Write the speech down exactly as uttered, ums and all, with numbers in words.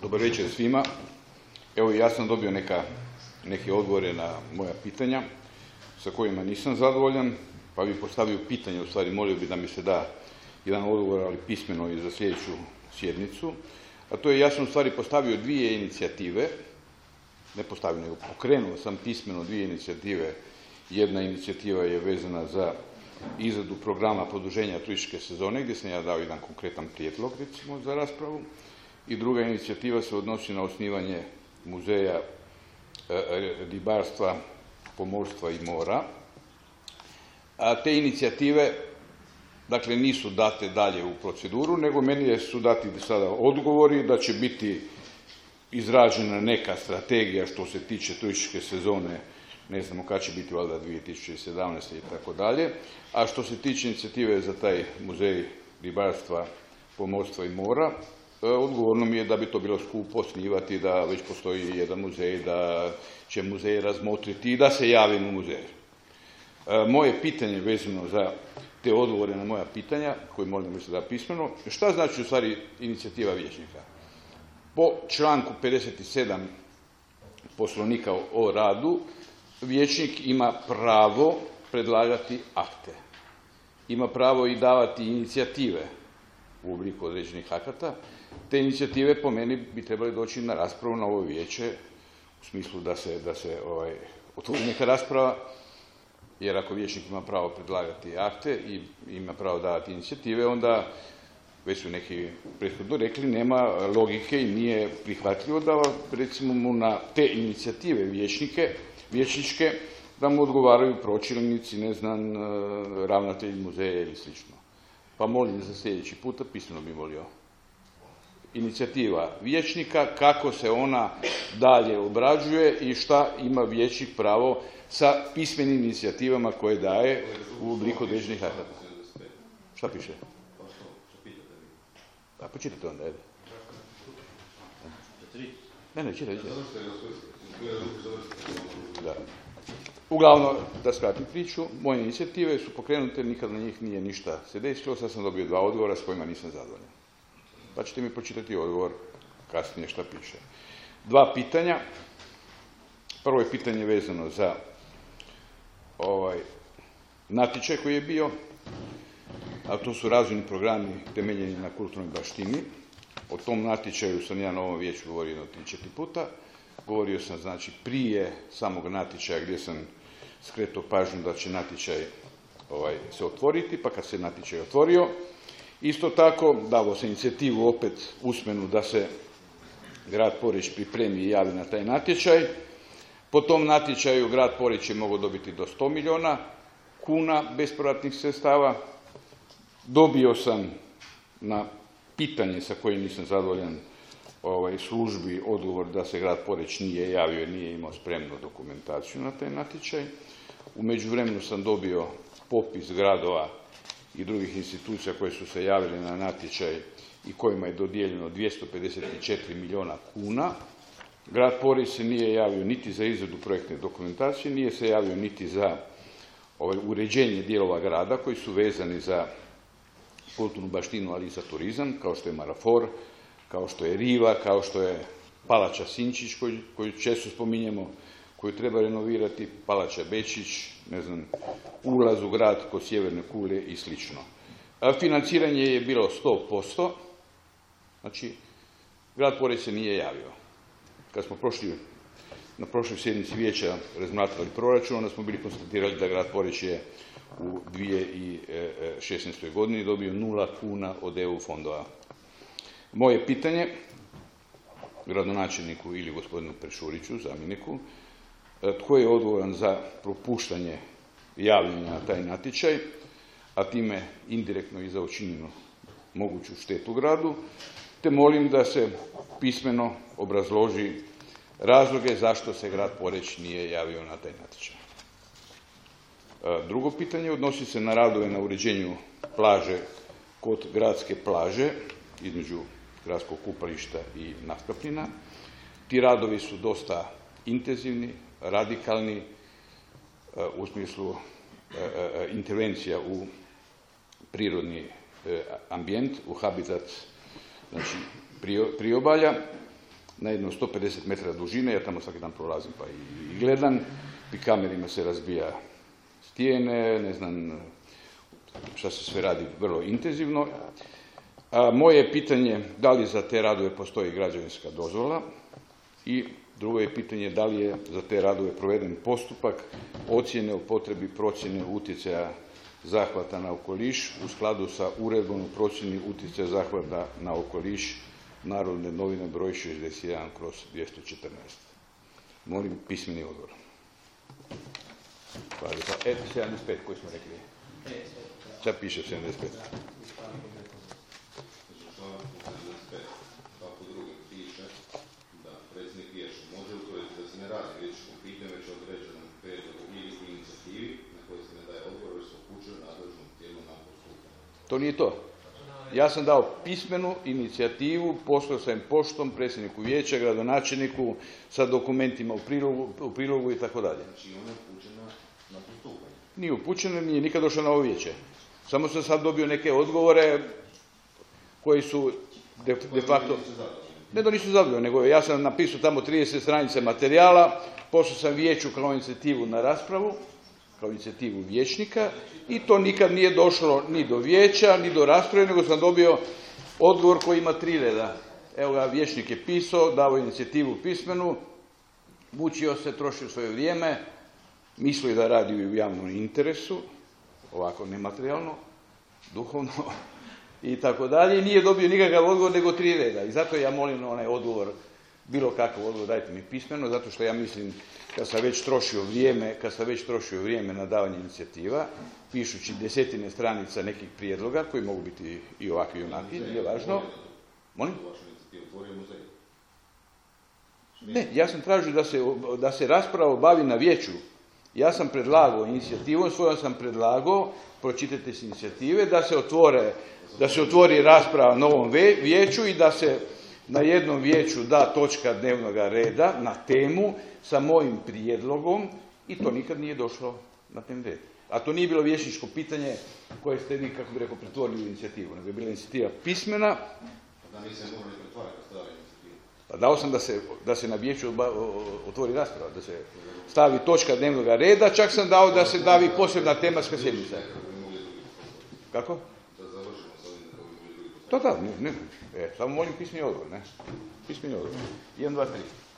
Dobar večer svima. Evo, ja sam dobio neka, neke odgovore na moja pitanja sa kojima nisam zadovoljan, pa bih postavio pitanje, u stvari molio bi da mi se da jedan odgovor, ali pismeno i za sljedeću sjednicu. A to je, ja sam u stvari postavio dvije inicijative, ne postavio, nego pokrenuo sam pismeno dvije inicijative. Jedna inicijativa je vezana za izradu programa produženja turističke sezone, gdje sam ja dao jedan konkretan prijedlog, recimo, za raspravu. I druga inicijativa se odnosi na osnivanje muzeja ribarstva, pomorstva i mora. A te inicijative, dakle, nisu date dalje u proceduru, nego meni su dati sada odgovori da će biti izrađena neka strategija što se tiče turističke sezone, ne znamo kad će biti, valjda dvije tisuće sedamnaeste i tako dalje. A što se tiče inicijative za taj muzej ribarstva, pomorstva i mora, odgovorno mi je da bi to bilo skupo osnivati, da već postoji jedan muzej, da će muzej razmotriti i da se javim u muzeju. Moje pitanje vezano za te odgovore na moja pitanja, koje molim da se da pismeno, šta znači u stvari inicijativa vijećnika? Po članku pedeset sedam Poslovnika o radu, vijećnik ima pravo predlagati akte. Ima pravo i davati inicijative u obliku određenih akata. Te inicijative po meni bi trebali doći na raspravu na ovo vijeće, u smislu da se, da se ovaj, otvori neka rasprava, jer ako vijećnik ima pravo predlagati akte i ima pravo davati inicijative, onda, već su neki prethodno rekli, nema logike i nije prihvatljivo da, recimo, mu na te inicijative vijećnike, vijećničke, da mu odgovaraju pročelnici, ne znam, ravnatelji muzeja ili slično. Pa molim za sljedeći puta, pismeno bi molio. Inicijativa vijećnika, kako se ona dalje obrađuje i šta ima vijećnik pravo sa pismenim inicijativama koje daje u obliku određenih akata. Šta piše? A počitajte onda, ajde. Ne, ne, čitaj, čitaj. Da. Uglavnom, da skratim priču, moje inicijative su pokrenute, nikad na njih nije ništa se desilo, sad sam dobio dva odgovora s kojima nisam zadovoljan. Pa ćete mi pročitati odgovor kasnije šta piše. Dva pitanja. Prvo je pitanje vezano za ovaj natječaj koji je bio, a to su razvojni programi temeljeni na kulturnoj baštini. O tom natječaju sam ja na ovom vijeću govorio jedno tri četiri puta. Govorio sam, znači, prije samog natječaja gdje sam skretao pažnju da će natječaj ovaj, se otvoriti, pa kad se natječaj otvorio, isto tako davo se inicijativu opet usmenu da se grad Poreč pripremi i javi na taj natječaj. Po tom natječaju grad Poreč je mogao dobiti do sto milijuna kuna bespovratnih sredstava. Dobio sam na pitanje sa kojim nisam zadovoljan ovaj, službi odgovor da se grad Poreč nije javio jer nije imao spremnu dokumentaciju na taj natječaj. U međuvremenu sam dobio popis gradova i drugih institucija koje su se javile na natječaj i kojima je dodijeljeno dvjesto pedeset četiri milijuna kuna. Grad Poreč se nije javio niti za izradu projektne dokumentacije, nije se javio niti za ovaj, uređenje dijelova grada koji su vezani za kulturnu baštinu, ali i za turizam, kao što je Marafor, kao što je Riva, kao što je Palača Sinčić, koju, koju često spominjemo, koju treba renovirati, Palača Bečić, ne znam, ulaz u grad kod Sjeverne kule i slično. A financiranje je bilo sto posto, znači grad Poreč se nije javio. Kad smo prošli, na prošloj sjednici vijeća razmatrali proračun, onda smo bili konstatirali da grad Poreč je u dvije tisuće šesnaestoj godini dobio nula kuna od E U fondova. Moje pitanje gradonačelniku ili gospodinu Prešuriću, zamjeniku, tko je odgovoran za propuštanje javljanja na taj natječaj, a time indirektno i za učinjenu moguću štetu gradu, te molim da se pismeno obrazloži razloge zašto se grad Poreč nije javio na taj natječaj. Drugo pitanje odnosi se na radove na uređenju plaže kod gradske plaže, između gradskog kupališta i Naftaplina. Ti radovi su dosta intenzivni, radikalni, u smislu intervencija u prirodni ambijent, u habitat, znači priobalja. na jedno sto pedeset metara dužine, ja tamo svaki dan prolazim pa i, i gledam, pikamerima se razbija stijene, ne znam šta se sve radi vrlo intenzivno. A moje pitanje da li za te radove postoji građevinska dozvola i drugo je pitanje da li je za te radove proveden postupak ocjene o potrebi procjene utjecaja zahvata na okoliš u skladu sa uredbom o procjeni utjecaja zahvata na okoliš Narodne novine broj šezdeset jedan kroz dvjesto četrnaest. Molim pismeni odgovor. Hvala lijepa. E, sedamdeset pet koji smo rekli. Sad piše sedamdeset pet. To nije to. Ja sam dao pismenu inicijativu, poslao sam poštom predsjedniku vijeća, gradonačelniku, sa dokumentima u prilogu, u prilogu i tako dalje. Znači ona je upućena na postupanje? Nije upućena, nije nikad došla na ovo vijeće. Samo sam sad dobio neke odgovore koji su de, de facto... Ne da nisu zadovoljni, nego ja sam napisao tamo trideset stranica materijala, poslao sam vijeću kao inicijativu na raspravu, kao inicijativu vijećnika i to nikad nije došlo ni do vijeća, ni do rasprave, nego sam dobio odgovor koji ima tri reda. Evo ga, vijećnik je pisao, dao inicijativu pismenu, mučio se, trošio svoje vrijeme, mislio da radi u javnom interesu, ovako nematerijalno, duhovno i tako dalje, i nije dobio nikakav odgovor nego tri reda. I zato ja molim onaj odgovor, bilo kakav odgovor dajte mi pismeno, zato što ja mislim kad sam već trošio vrijeme, kad sam već trošio vrijeme na davanje inicijativa, pišući desetine stranica nekih prijedloga, koji mogu biti i ovakvi i onakvi, nije važno. Molim? Ne, ja sam tražio da se, da se rasprava obavi na vijeću. Ja sam predlagao inicijativom, svojom sam predlagao, pročitajte s inicijative, da se otvore, da se otvori rasprava na ovom vijeću i da se na jednom vijeću da točka dnevnog reda na temu sa mojim prijedlogom i to nikad nije došlo na dnevni red. A to nije bilo vijećničko pitanje koje ste vi, kako bi rekao, pretvorili u inicijativu, nego je bila inicijativa pismena. Da niste morali pretvoriti kad stavili inicijativu? Pa dao sam da se, da se na vijeću otvori rasprava, da se stavi točka dnevnog reda, čak sam dao da se davi posebna tematska sjednica. Kako? To da, ne, ne, e, samo molim pismeni odgovor, ne? Pismeni odgovor. jedan, dva, tri.